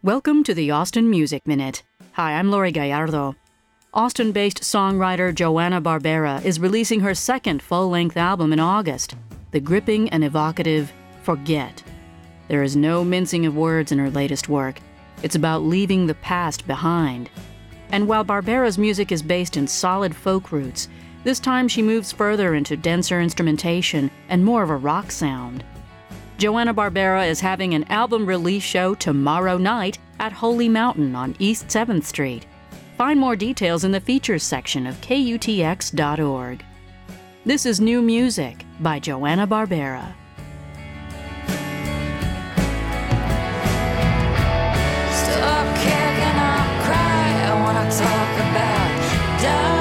Welcome to the Austin Music Minute. Hi, I'm Lori Gallardo. Austin-based songwriter Joanna Barbera is releasing her second full-length album in August, the gripping and evocative Forget. There is no mincing of words in her latest work. It's about leaving the past behind. And while Barbera's music is based in solid folk roots, this time she moves further into denser instrumentation and more of a rock sound. Joanna Barbera is having an album release show tomorrow night at Holy Mountain on East 7th Street. Find more details in the features section of KUTX.org. This is New Music by Joanna Barbera. Stop kicking up, cry. I wanna talk about